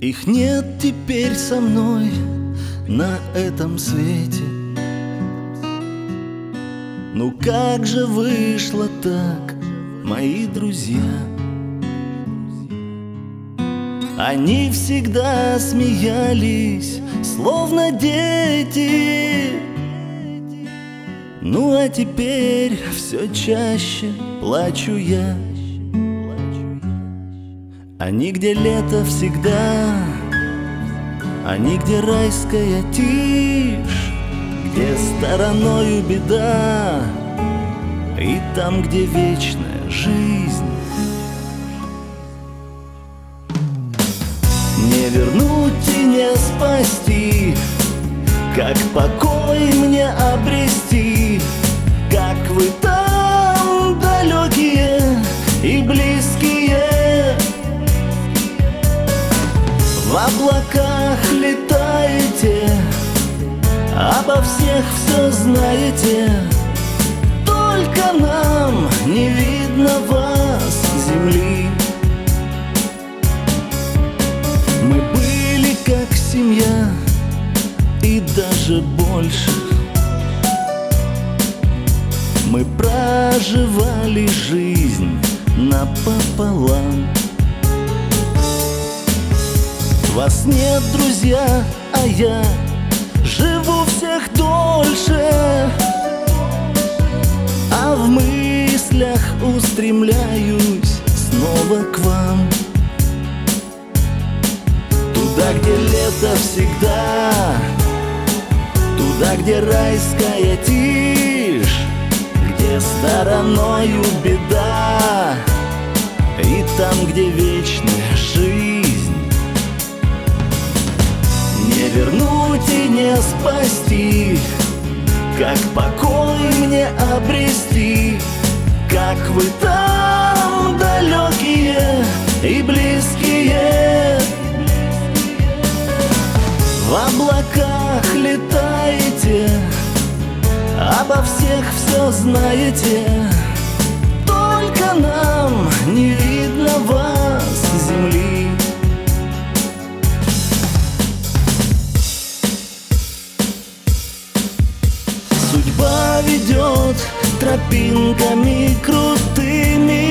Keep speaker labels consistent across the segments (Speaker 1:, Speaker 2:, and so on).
Speaker 1: Их нет теперь со мной на этом свете. Ну как же вышло так, мои друзья? Они всегда смеялись, словно дети. Ну а теперь все чаще плачу я. Они, где лето всегда, они, где райская тишь, где стороною беда, и там, где вечная жизнь. Не вернуть и не спасти, как покой мне обрести, как вы там далекие и близкие. В облаках летаете, обо всех все знаете, только нам не видно вас, земли. Мы были как семья и даже больше. Мы проживали жизнь напополам. Вас нет, друзья, а я живу всех дольше, а в мыслях устремляюсь снова к вам. Туда, где лето всегда, туда, где райская тишь, где стороною беда, и там, где вечная жизнь. Не вернуть и не спасти, как покой мне обрести, как вы там далекие и близкие. В облаках летаете, обо всех все знаете, только нам не видно вас, земли. Судьба ведет тропинками крутыми,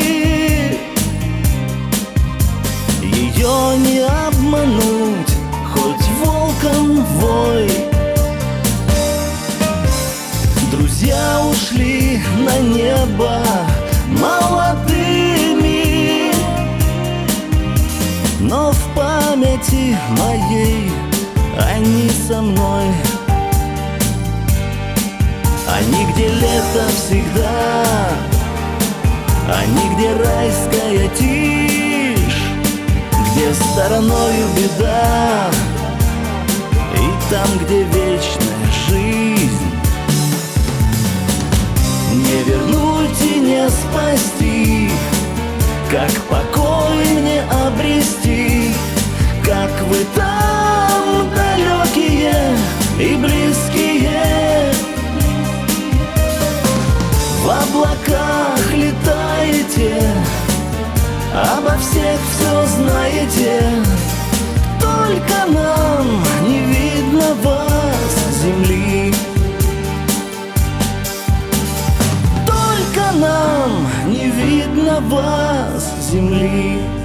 Speaker 1: ее не обмануть, хоть волком вой. Друзья ушли на небо молодыми, но в памяти моей они со мной. Они, где лето всегда, они, где райская тишь, где стороною беда, и там, где вечная жизнь. Не вернуть и не спасти, как покой мне обрести, как вы там далекие и близкие. В облаках летаете, обо всех все знаете, только нам не видно вас, земли. Только нам не видно вас, земли.